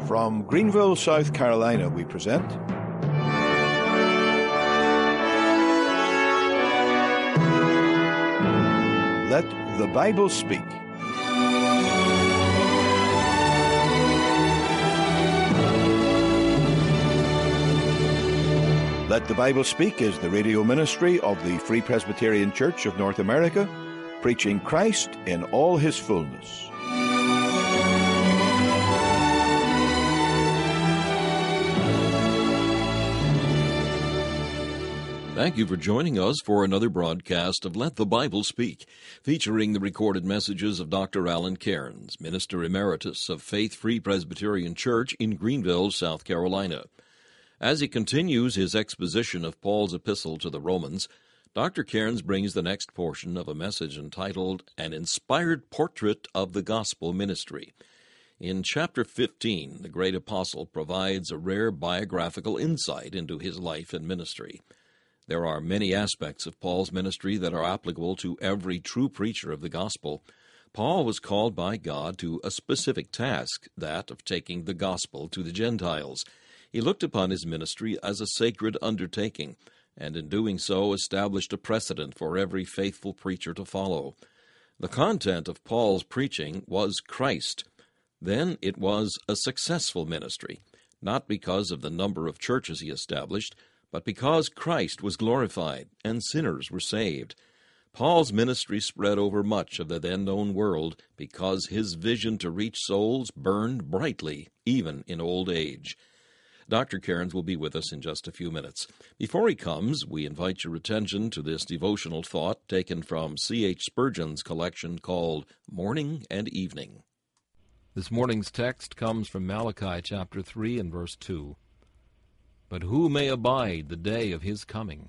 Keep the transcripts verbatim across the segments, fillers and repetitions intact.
From Greenville, South Carolina, we present Let the Bible Speak. Let the Bible Speak is the radio ministry of the Free Presbyterian Church of North America, preaching Christ in all his fullness. Thank you for joining us for another broadcast of Let the Bible Speak, featuring the recorded messages of Doctor Alan Cairns, Minister Emeritus of Faith Free Presbyterian Church in Greenville, South Carolina. As he continues his exposition of Paul's epistle to the Romans, Doctor Cairns brings the next portion of a message entitled An Inspired Portrait of the Gospel Ministry. In chapter fifteen, the great apostle provides a rare biographical insight into his life and ministry. There are many aspects of Paul's ministry that are applicable to every true preacher of the gospel. Paul was called by God to a specific task, that of taking the gospel to the Gentiles. He looked upon his ministry as a sacred undertaking, and in doing so established a precedent for every faithful preacher to follow. The content of Paul's preaching was Christ. Then it was a successful ministry, not because of the number of churches he established, but because Christ was glorified and sinners were saved. Paul's ministry spread over much of the then-known world because his vision to reach souls burned brightly, even in old age. Doctor Cairns will be with us in just a few minutes. Before he comes, we invite your attention to this devotional thought taken from C H Spurgeon's collection called Morning and Evening. This morning's text comes from Malachi chapter three and verse two. But who may abide the day of his coming?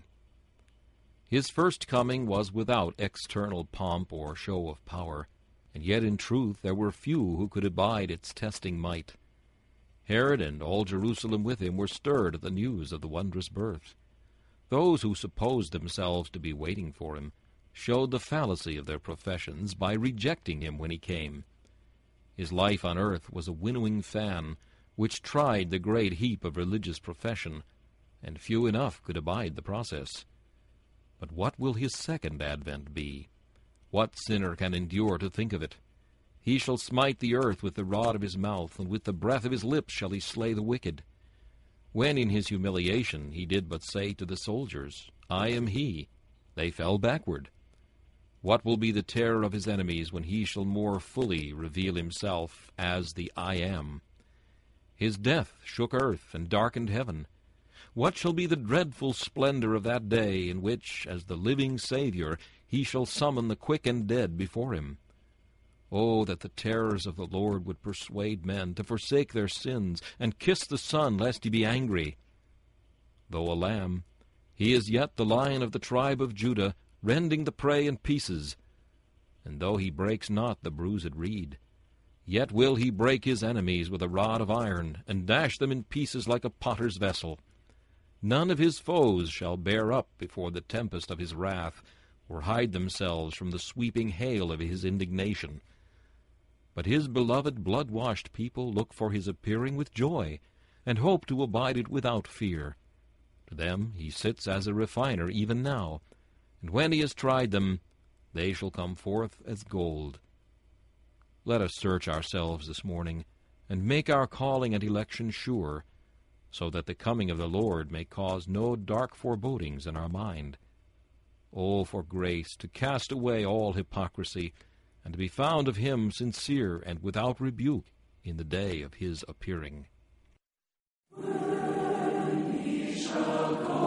His first coming was without external pomp or show of power, and yet in truth there were few who could abide its testing might. Herod and all Jerusalem with him were stirred at the news of the wondrous birth. Those who supposed themselves to be waiting for him showed the fallacy of their professions by rejecting him when he came. His life on earth was a winnowing fan, which tried the great heap of religious profession, and few enough could abide the process. But what will his second advent be? What sinner can endure to think of it? He shall smite the earth with the rod of his mouth, and with the breath of his lips shall he slay the wicked. When in his humiliation he did but say to the soldiers, I am he, they fell backward. What will be the terror of his enemies when he shall more fully reveal himself as the I am? His death shook earth and darkened heaven. What shall be the dreadful splendor of that day in which, as the living Savior, he shall summon the quick and dead before him? Oh, that the terrors of the Lord would persuade men to forsake their sins and kiss the Son, lest he be angry. Though a lamb, he is yet the Lion of the tribe of Judah, rending the prey in pieces. And though he breaks not the bruised reed, yet will he break his enemies with a rod of iron, and dash them in pieces like a potter's vessel. None of his foes shall bear up before the tempest of his wrath, or hide themselves from the sweeping hail of his indignation. But his beloved blood-washed people look for his appearing with joy, and hope to abide it without fear. To them he sits as a refiner even now, and when he has tried them, they shall come forth as gold. Let us search ourselves this morning, and make our calling and election sure, so that the coming of the Lord may cause no dark forebodings in our mind. Oh, for grace to cast away all hypocrisy, and to be found of him sincere and without rebuke in the day of his appearing. When he shall come,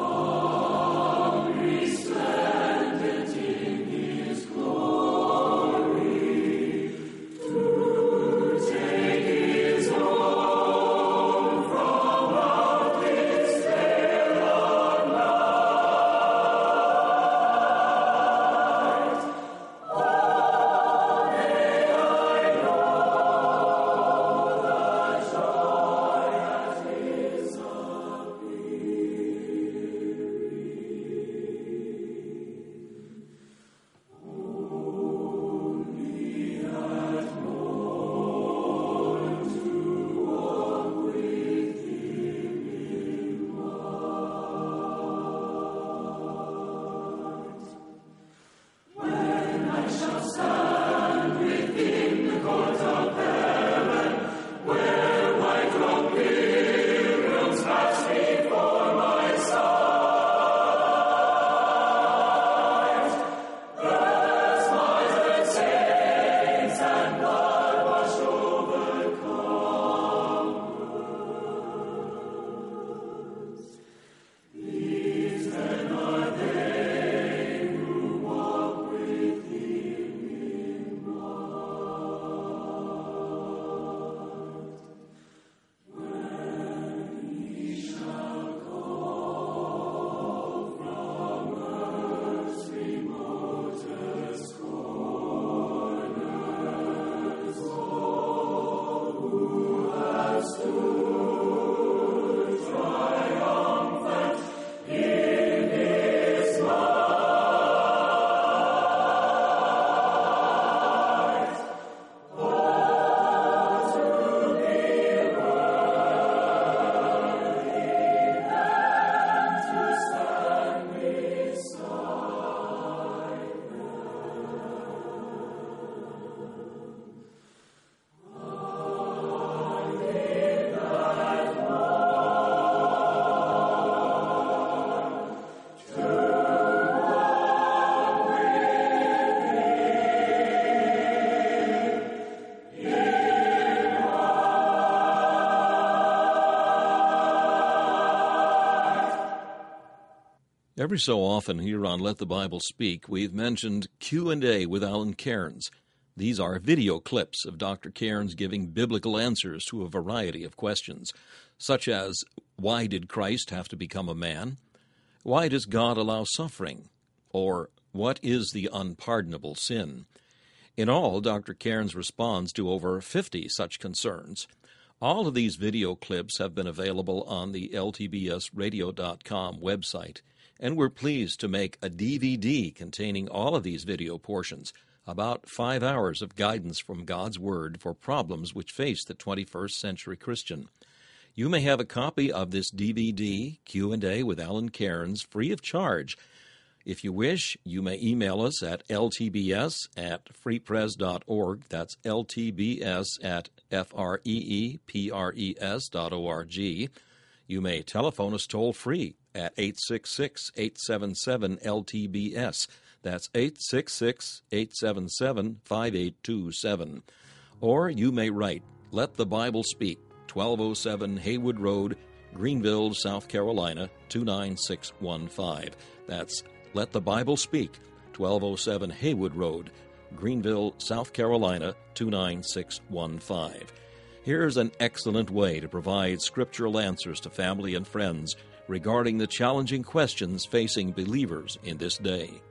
Every so often here on Let the Bible Speak, we've mentioned Q and A with Alan Cairns. These are video clips of Doctor Cairns giving biblical answers to a variety of questions, such as, why did Christ have to become a man? Why does God allow suffering? Or, what is the unpardonable sin? In all, Doctor Cairns responds to over fifty such concerns. All of these video clips have been available on the L T B S radio dot com website, and we're pleased to make a D V D containing all of these video portions, about five hours of guidance from God's Word for problems which face the twenty-first century Christian. You may have a copy of this D V D, Q and A with Alan Cairns, free of charge. If you wish, you may email us at L T B S at free pres dot org. That's L T B S at F R E E P R E S dot O R G. You may telephone us toll-free at eight six six, eight seven seven, L T B S. That's eight six six, eight seven seven, five eight two seven. Or you may write, Let the Bible Speak, twelve oh seven Haywood Road, Greenville, South Carolina, two nine six one five. That's Let the Bible Speak, twelve oh seven Haywood Road, Greenville, South Carolina, two nine six one five. Here's an excellent way to provide scriptural answers to family and friends regarding the challenging questions facing believers in this day.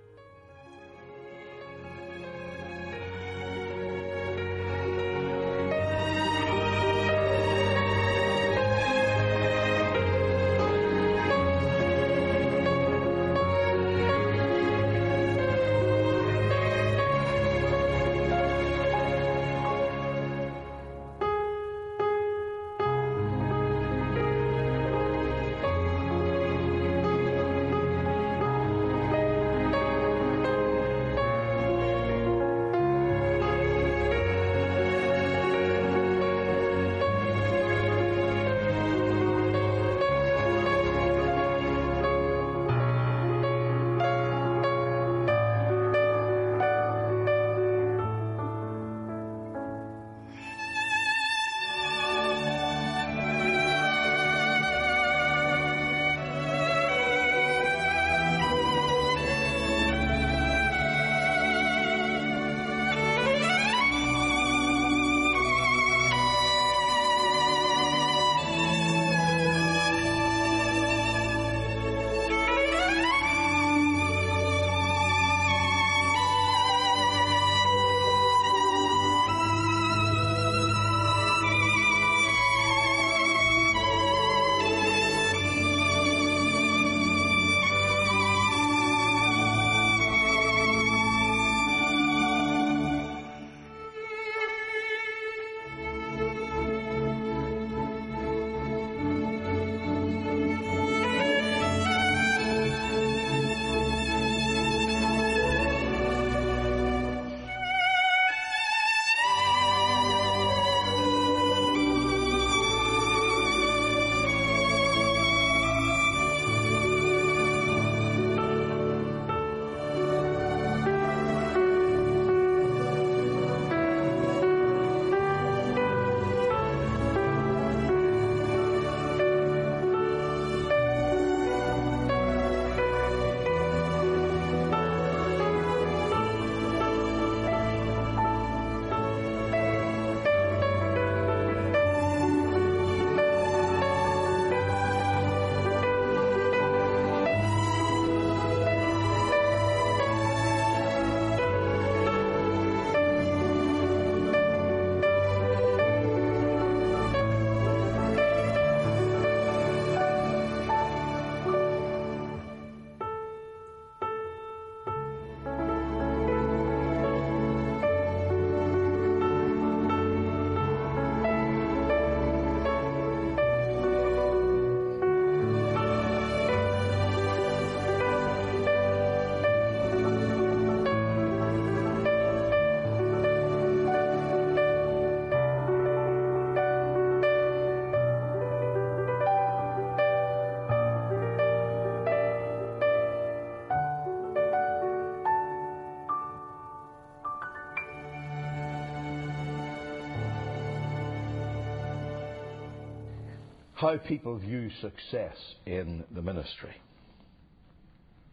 how people view success in the ministry.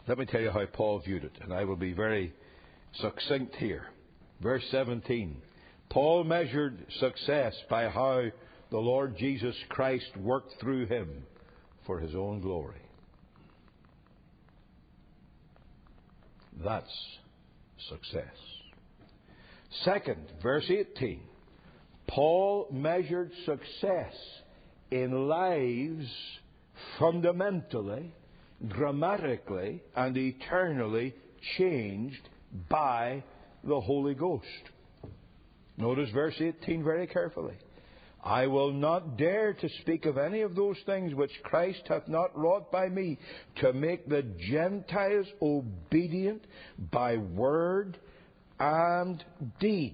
Let me tell you how Paul viewed it, and I will be very succinct here. Verse seventeen. Paul measured success by how the Lord Jesus Christ worked through him for his own glory. That's success. Second, verse eighteen. Paul measured success in lives fundamentally, dramatically, and eternally changed by the Holy Ghost. Notice verse eighteen very carefully. I will not dare to speak of any of those things which Christ hath not wrought by me, to make the Gentiles obedient by word and deed.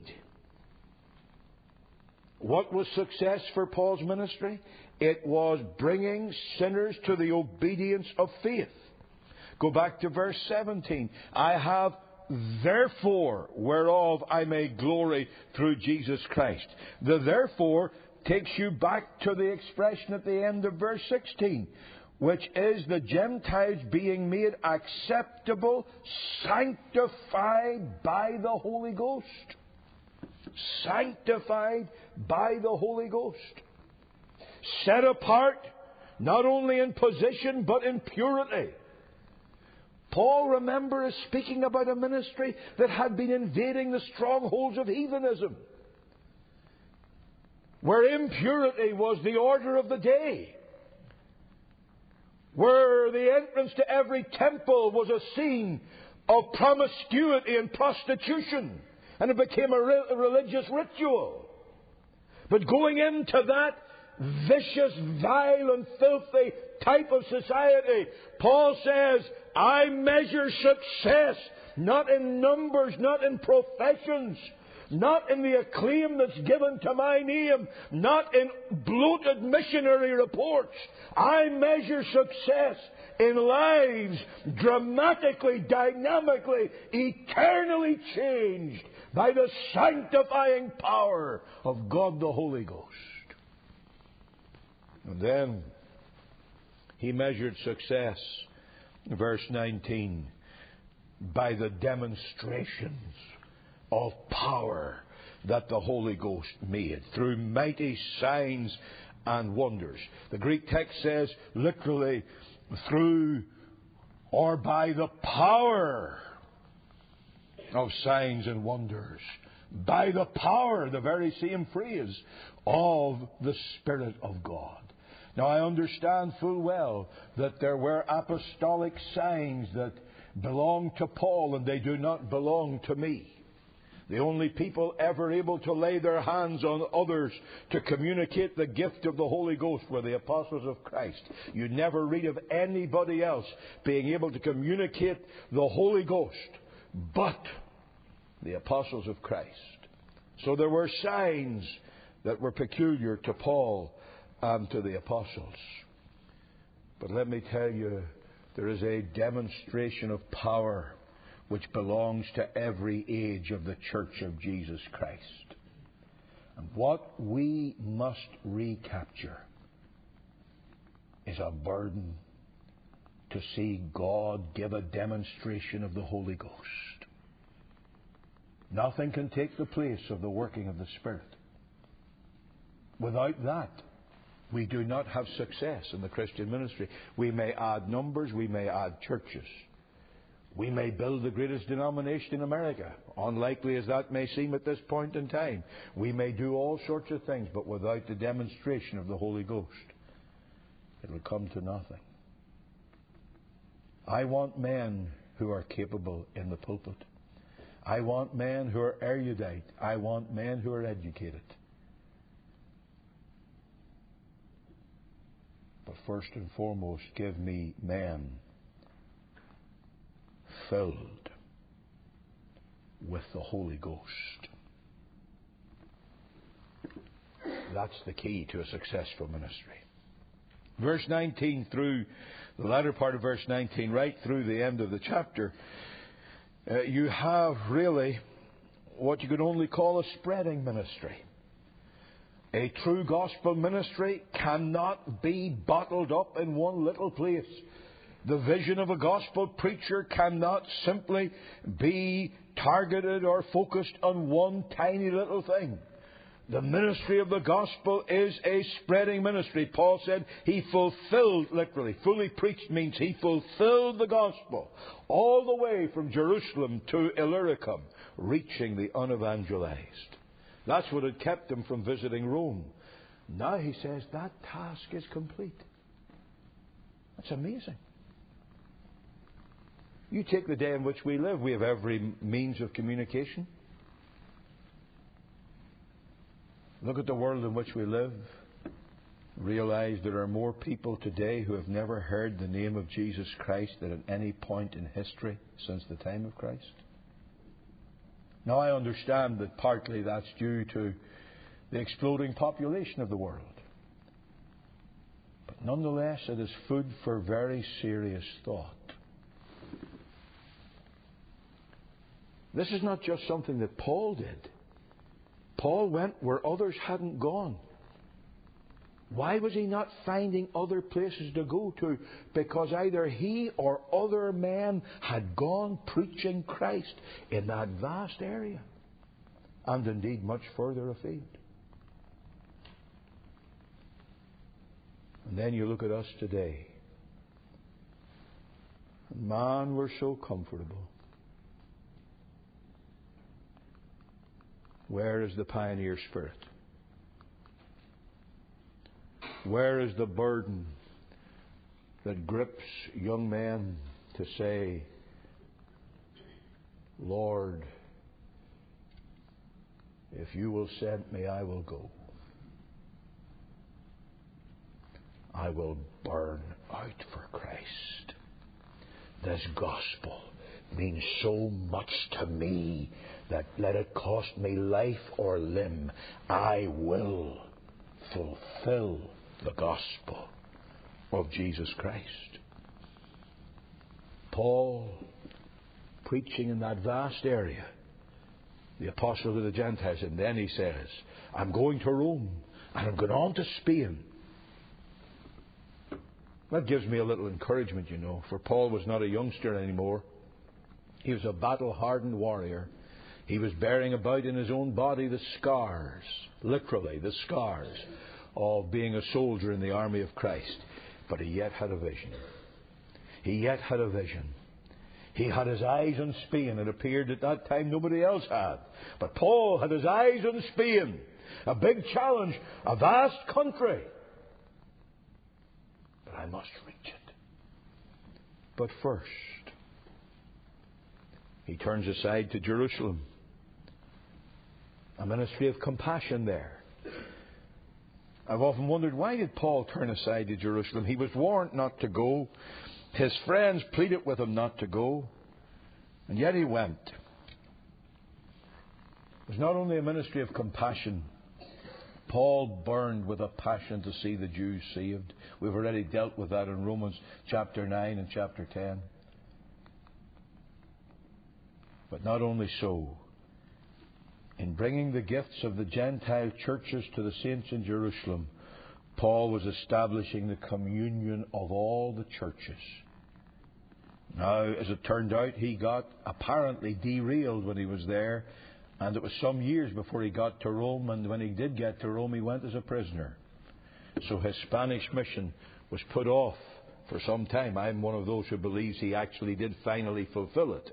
What was success for Paul's ministry? It was bringing sinners to the obedience of faith. Go back to verse seventeen. I have therefore whereof I may glory through Jesus Christ. The therefore takes you back to the expression at the end of verse sixteen, which is the Gentiles being made acceptable, sanctified by the Holy Ghost. Sanctified by the Holy Ghost. Set apart, not only in position, but in purity. Paul, remember, is speaking about a ministry that had been invading the strongholds of heathenism, where impurity was the order of the day, where the entrance to every temple was a scene of promiscuity and prostitution, and it became a, re- a religious ritual. But going into that vicious, vile and filthy type of society, Paul says, I measure success not in numbers, not in professions, not in the acclaim that's given to my name, not in bloated missionary reports. I measure success in lives dramatically, dynamically, eternally changed by the sanctifying power of God the Holy Ghost. And then he measured success, verse nineteen, by the demonstrations of power that the Holy Ghost made through mighty signs and wonders. The Greek text says literally through or by the power of signs and wonders. By the power, the very same phrase, of the Spirit of God. Now, I understand full well that there were apostolic signs that belong to Paul and they do not belong to me. The only people ever able to lay their hands on others to communicate the gift of the Holy Ghost were the apostles of Christ. You never read of anybody else being able to communicate the Holy Ghost but the apostles of Christ. So there were signs that were peculiar to Paul and to the apostles. But let me tell you, there is a demonstration of power which belongs to every age of the Church of Jesus Christ. And what we must recapture is a burden to see God give a demonstration of the Holy Ghost. Nothing can take the place of the working of the Spirit. Without that, we do not have success in the Christian ministry. We may add numbers, we may add churches. We may build the greatest denomination in America, unlikely as that may seem at this point in time. We may do all sorts of things, but without the demonstration of the Holy Ghost, it will come to nothing. I want men who are capable in the pulpit. I want men who are erudite. I want men who are educated. But first and foremost, give me men filled with the Holy Ghost. That's the key to a successful ministry. Verse nineteen through the latter part of verse nineteen, right through the end of the chapter, uh, you have really what you could only call a spreading ministry. A true gospel ministry cannot be bottled up in one little place. The vision of a gospel preacher cannot simply be targeted or focused on one tiny little thing. The ministry of the gospel is a spreading ministry. Paul said he fulfilled, literally, fully preached means he fulfilled the gospel all the way from Jerusalem to Illyricum, reaching the unevangelized. That's what had kept him from visiting Rome. Now he says that task is complete. That's amazing. You take the day in which we live, we have every means of communication. Look at the world in which we live. Realize there are more people today who have never heard the name of Jesus Christ than at any point in history since the time of Christ. Now I understand that partly that's due to the exploding population of the world. But nonetheless, it is food for very serious thought. This is not just something that Paul did. Paul went where others hadn't gone. Why was he not finding other places to go to? Because either he or other men had gone preaching Christ in that vast area, and indeed much further afield. And then you look at us today. Man, we're so comfortable. Where is the pioneer spirit? Where is the burden that grips young men to say, Lord, if you will send me, I will go. I will burn out for Christ. This gospel means so much to me that let it cost me life or limb, I will fulfill the gospel of Jesus Christ. Paul, preaching in that vast area, the apostle to the Gentiles, and then he says, I'm going to Rome, and I'm going on to Spain. That gives me a little encouragement, you know, for Paul was not a youngster anymore. He was a battle-hardened warrior. He was bearing about in his own body the scars, literally the scars, of being a soldier in the army of Christ. But he yet had a vision. He yet had a vision. He had his eyes on Spain. It appeared at that time nobody else had. But Paul had his eyes on Spain. A big challenge, a vast country. But I must reach it. But first, he turns aside to Jerusalem. A ministry of compassion there. I've often wondered, why did Paul turn aside to Jerusalem? He was warned not to go. His friends pleaded with him not to go. And yet he went. It was not only a ministry of compassion. Paul burned with a passion to see the Jews saved. We've already dealt with that in Romans chapter nine and chapter ten. But not only so. In bringing the gifts of the Gentile churches to the saints in Jerusalem, Paul was establishing the communion of all the churches. Now, as it turned out, he got apparently derailed when he was there, and it was some years before he got to Rome, and when he did get to Rome, he went as a prisoner. So his Spanish mission was put off for some time. I'm one of those who believes he actually did finally fulfill it.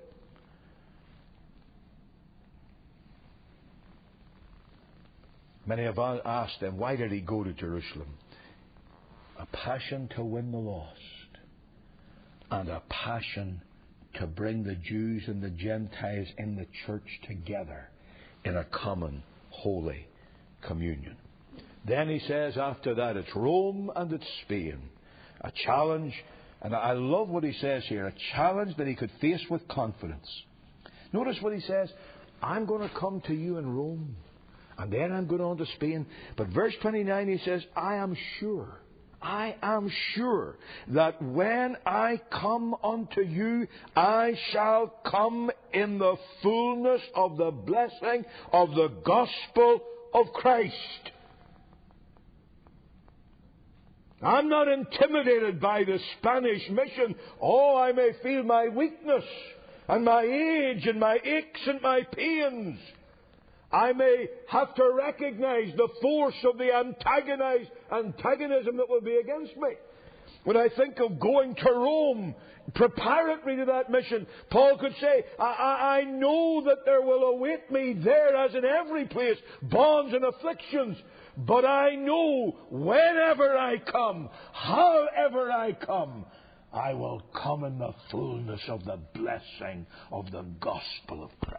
Many have asked him, why did he go to Jerusalem? A passion to win the lost, and a passion to bring the Jews and the Gentiles in the church together in a common holy communion. Then he says after that, it's Rome and it's Spain. A challenge, and I love what he says here, a challenge that he could face with confidence. Notice what he says, I'm going to come to you in Rome. And then I'm going on to Spain. But verse twenty-nine, he says, I am sure, I am sure that when I come unto you, I shall come in the fullness of the blessing of the gospel of Christ. I'm not intimidated by the Spanish mission. Oh, I may feel my weakness and my age and my aches and my pains. I may have to recognize the force of the antagonize, antagonism that will be against me. When I think of going to Rome, preparatory to that mission, Paul could say, I, I, I know that there will await me there, as in every place, bonds and afflictions. But I know whenever I come, however I come, I will come in the fullness of the blessing of the gospel of Christ.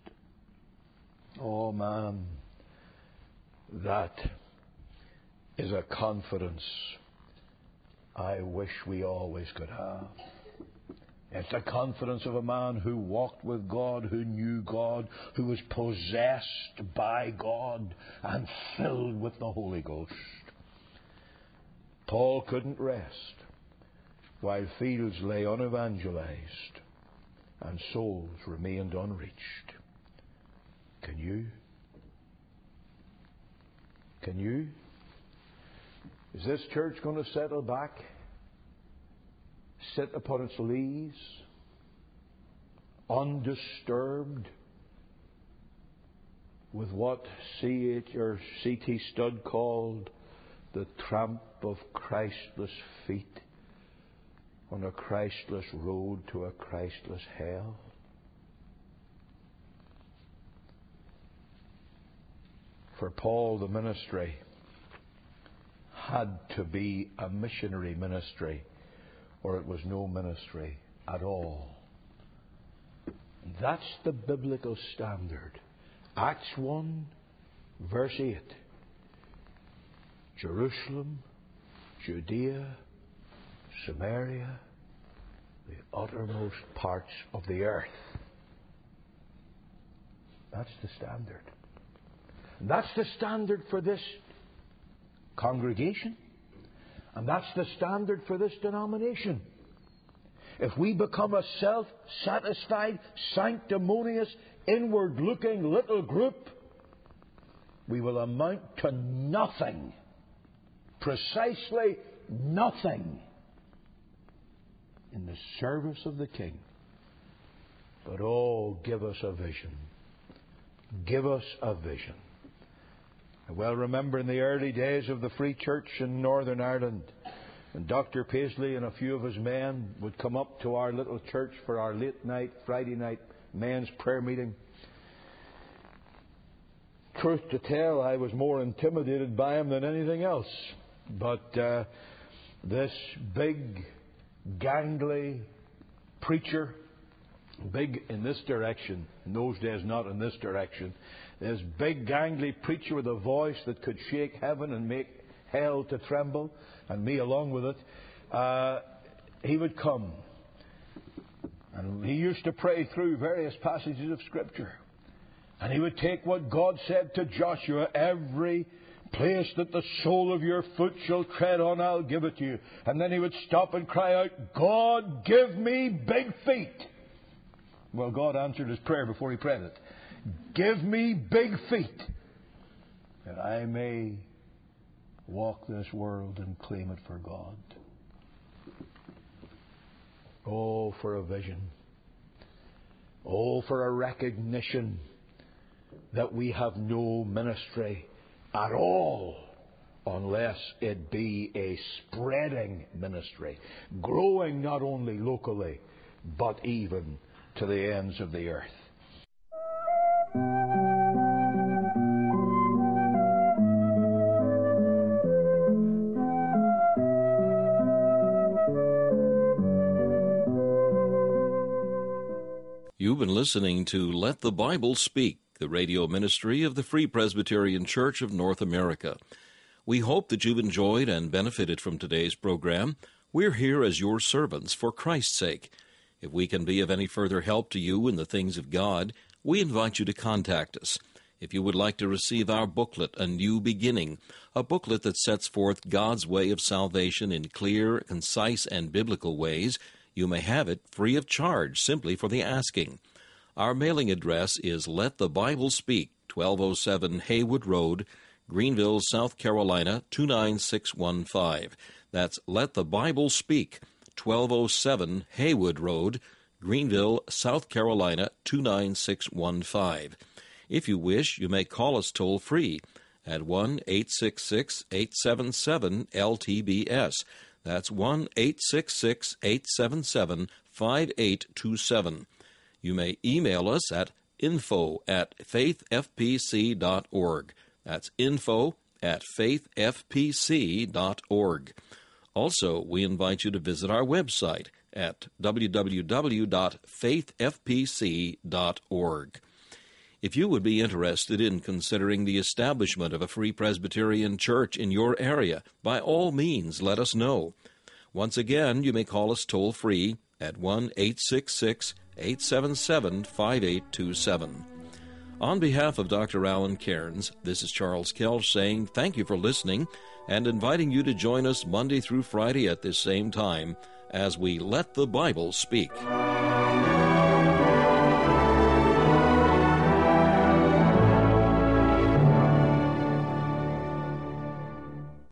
Oh man, that is a confidence I wish we always could have. It's the confidence of a man who walked with God, who knew God, who was possessed by God and filled with the Holy Ghost. Paul couldn't rest while fields lay unevangelized and souls remained unreached. Can you? Can you? Is this church going to settle back? Sit upon its lees? Undisturbed? With what C H or C T Studd called the tramp of Christless feet on a Christless road to a Christless hell? For Paul, the ministry had to be a missionary ministry, or it was no ministry at all. That's the biblical standard. Acts one, verse eight. Jerusalem, Judea, Samaria, the uttermost parts of the earth. That's the standard. And that's the standard for this congregation. And that's the standard for this denomination. If we become a self-satisfied, sanctimonious, inward-looking little group, we will amount to nothing. Precisely nothing in the service of the King. But oh, give us a vision. Give us a vision. I well remember in the early days of the Free Church in Northern Ireland, and Doctor Paisley and a few of his men would come up to our little church for our late night, Friday night men's prayer meeting. Truth to tell, I was more intimidated by him than anything else. But uh, this big, gangly preacher, big in this direction, in those days not in this direction, this big, gangly preacher with a voice that could shake heaven and make hell to tremble, and me along with it, uh, he would come. And he used to pray through various passages of Scripture. And he would take what God said to Joshua, every place that the sole of your foot shall tread on, I'll give it to you. And then he would stop and cry out, God, give me big feet. Well, God answered his prayer before he prayed it. Give me big feet, that I may walk this world and claim it for God. Oh, for a vision. Oh, for a recognition that we have no ministry at all unless it be a spreading ministry, growing not only locally, but even to the ends of the earth. You've been listening to Let the Bible Speak, the radio ministry of the Free Presbyterian Church of North America. We hope that you've enjoyed and benefited from today's program. We're here as your servants for Christ's sake. If we can be of any further help to you in the things of God, we invite you to contact us. If you would like to receive our booklet, A New Beginning, a booklet that sets forth God's way of salvation in clear, concise, and biblical ways, you may have it free of charge simply for the asking. Our mailing address is Let the Bible Speak, twelve oh seven Haywood Road, Greenville, South Carolina, two nine six one five. That's Let the Bible Speak, twelve oh seven Haywood Road, Greenville, South Carolina, two nine six one five. If you wish, you may call us toll-free at one eight six six, eight seven seven, L T B S. That's one eight six six, eight seven seven, five eight two seven. You may email us at info at faith f p c dot org. That's info at faith f p c dot org. Also, we invite you to visit our website at w w w dot faith f p c dot org. If you would be interested in considering the establishment of a Free Presbyterian Church in your area, by all means let us know. Once again, you may call us toll-free at one eight six six, eight seven seven, five eight two seven. On behalf of Doctor Alan Cairns, this is Charles Kelch saying thank you for listening and inviting you to join us Monday through Friday at this same time as we Let the Bible Speak.